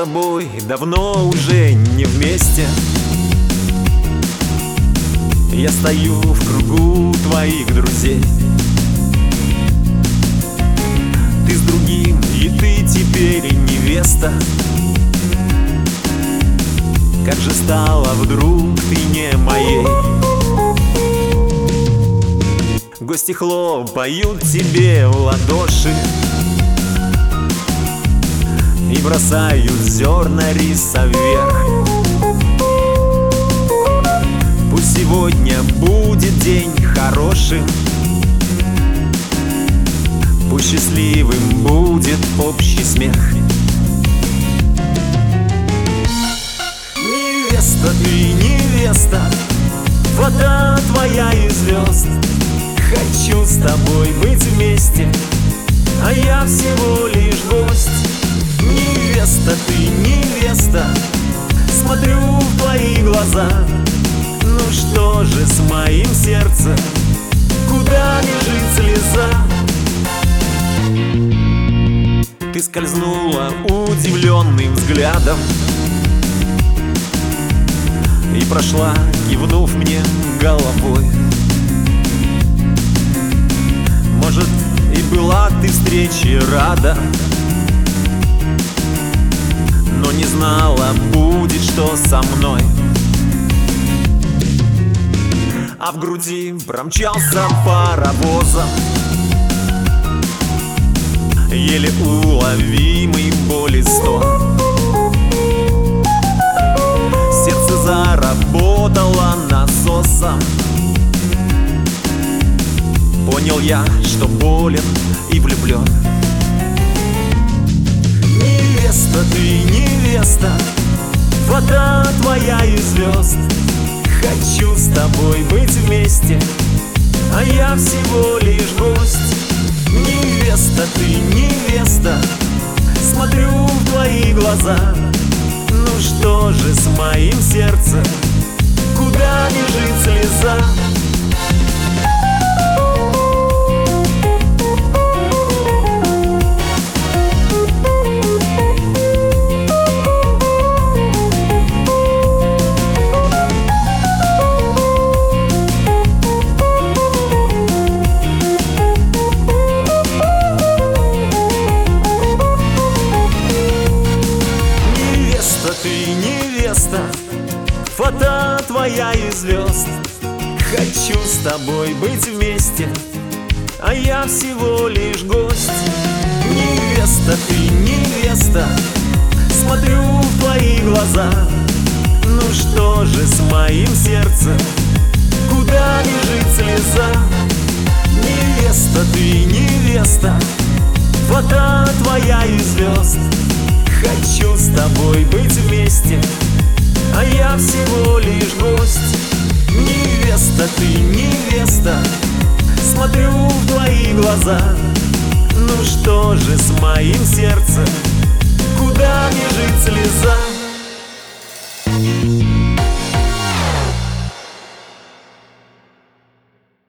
тобой давно уже не вместе. Я стою в кругу твоих друзей. Ты с другим, и ты теперь невеста. Как же стала вдруг ты не моей? Гости хлопают тебе в ладоши и бросают зерна риса вверх. Пусть сегодня будет день хорошим, пусть счастливым будет общий смех. Невеста, ты невеста, вода твоя и звезд. Хочу с тобой быть вместе, а я всего лишь гость. Невеста, ты невеста, смотрю в твои глаза. Ну что же с моим сердцем, куда бежит слеза? Ты скользнула удивленным взглядом и прошла, кивнув мне головой. Может, и была ты встрече рада, но не знала, будет что со мной. А в груди промчался паровозом еле уловимый боли стон. Сердце заработало насосом. Понял я, что болен и влюблен. Невеста, ты невеста, вода твоя и звезд. Хочу с тобой быть вместе, а я всего лишь гость. Невеста, ты невеста, смотрю в твои глаза. Ну что же с моим сердцем, куда бежит слеза? Ты невеста, фата твоя и звезд. Хочу с тобой быть вместе, а я всего лишь гость. Невеста, ты невеста, смотрю в твои глаза. Ну что же с моим сердцем, куда бежит слеза? Невеста, ты невеста, фата твоя и звезд. Хочу с тобой быть вместе, а я всего лишь гость. Невеста, ты невеста, смотрю в твои глаза. Ну что же с моим сердцем, куда бежит слеза?